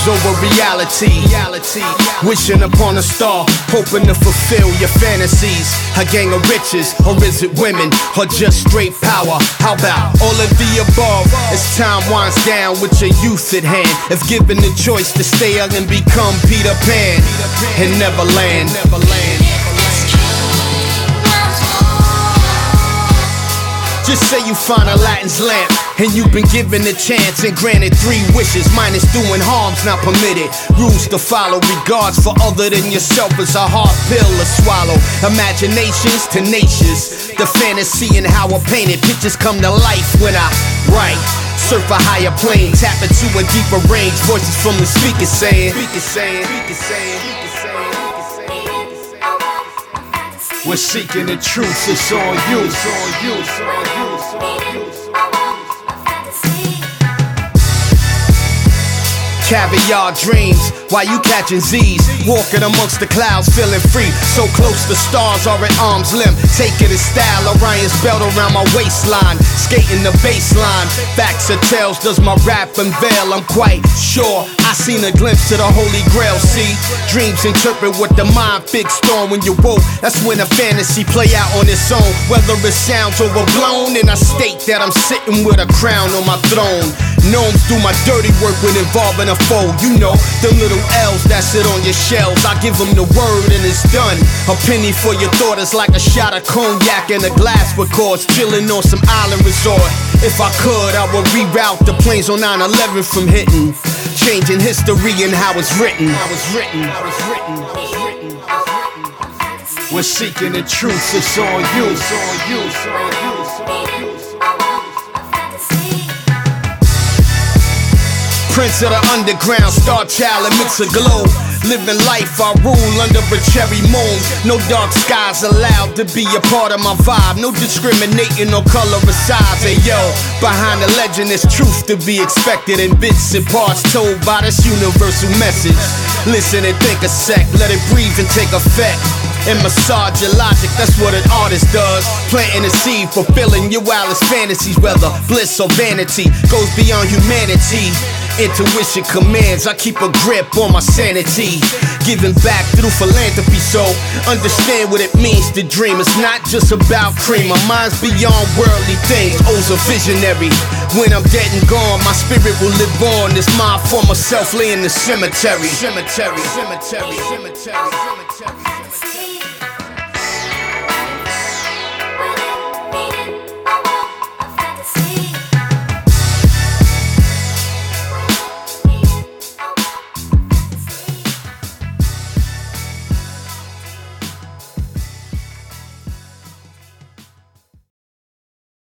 dreams over reality. Wishing upon a star, hoping to fulfill your fantasies. A gang of riches, or is it women, or just straight power? How about all of the above? As time winds down with your youth at hand, if given the choice to stay young and become Peter Pan in Neverland. Just say you find Aladdin's lamp, and you've been given a chance and granted 3 wishes, minus doing harm's not permitted. Rules to follow, regards for other than yourself is a hard pill to swallow. Imagination's tenacious, the fantasy and how I painted pictures come to life when I write. Surf a higher plane, tap into a deeper range. Voices from the speakers saying, we're seeking the truth, it's on you. Caviar dreams, while you catching Z's, walking amongst the clouds, feeling free. So close the stars are at arm's length. Taking a style, Orion's belt around my waistline, skating the baseline. Facts or tales, does my rap unveil? I'm quite sure I seen a glimpse of the Holy Grail. See, dreams interpret what the mind fixed on. When you woke, that's when a fantasy play out on its own. Whether it sounds overblown, and I state that I'm sitting with a crown on my throne. Gnomes do my dirty work when involving a foe. You know, them little L's that sit on your shelves. I give them the word and it's done. A penny for your thought is like a shot of cognac in a glass with chords. Chilling on some island resort. If I could, I would reroute the planes on 9/11 from hitting, changing history and how it's written. We're seeking the truth, it's on you. Prince of the underground, star child amidst a glow. Living life, I rule under a cherry moon. No dark skies allowed to be a part of my vibe. No discriminating on color or size. Hey yo, behind the legend is truth to be expected in bits and parts told by this universal message. Listen and think a sec, let it breathe and take effect. And massage your logic, that's what an artist does. Planting a seed, fulfilling your wildest fantasies. Whether bliss or vanity, goes beyond humanity. Intuition commands, I keep a grip on my sanity. Giving back through philanthropy, so understand what it means to dream. It's not just about cream, my mind's beyond worldly things. O's a visionary. When I'm dead and gone, my spirit will live on. This my former self lay in the cemetery.